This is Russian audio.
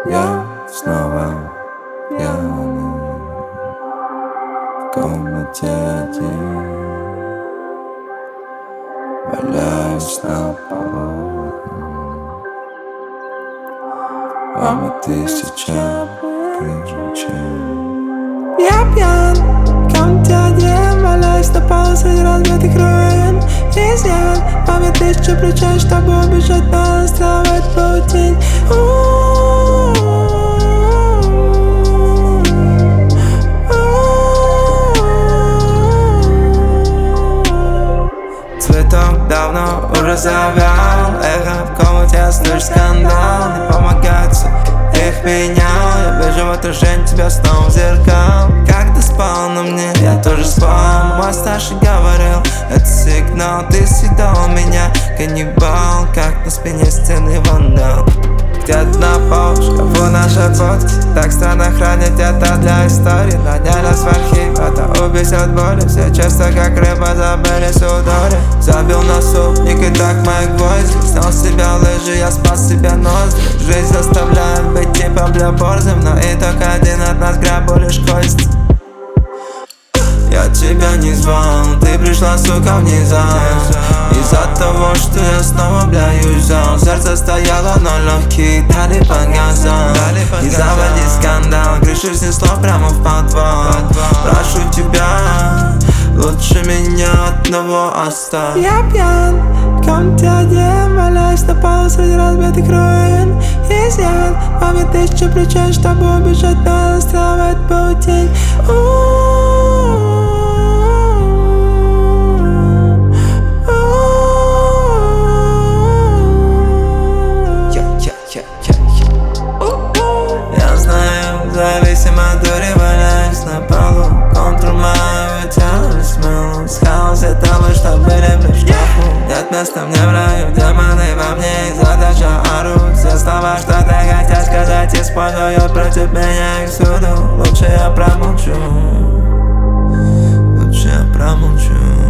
Я снова пьяный в комнате один, валяюсь на полу. Вам и тысяча причин. Я пьян, в комнате один, валяюсь на полу среди разбитых руин. Изъян, вам и тысяча причин, чтобы убежать, но настраивать паутин. Цветок давно уже завял, эхо в комнате, слышь скандал. Не помогает, их менял. Я вижу в отражении тебя снова в зеркал. Как ты спал на мне, я тоже спал. Мой старший говорил, это сигнал. Ты съедал меня, каннибал, как на спине стены вандал. Где-то на пол, в шкафу наши фотки. Так странно хранить это для истории. Наняли нас в архив, это убить от боли. Все часто как рыба забыли судори. Забил на супник и так мои гвозди. Снял с себя лыжи, я спас себе ноздри. Жизнь заставляет быть типом для борзым, но и только один от нас грабу лишь кости. Я тебя не звал, ты пришла, сука, внезапно. Из-за того, что я снова бляюсь в зал. Сердце стояло, но легкие дали по газам. Не заводи скандал, крышу снесло прямо в подвал. Прошу тебя, лучше меня одного оставь. Я пьян, в комнате один, валяюсь на полу среди разбитых руин. Изъян, вам и тысяча причин, чтобы убежать, но настраивать паутин. Я знаю, зависимо от дури, валяюсь на полу. Контур мою тяну смелу. С хаоса того, что были в шкафу. Нет места мне в раю, демоны во мне, и задача орут. Все слова, что ты хотят сказать, используют против меня их всюду. Лучше я промолчу. Лучше я промолчу.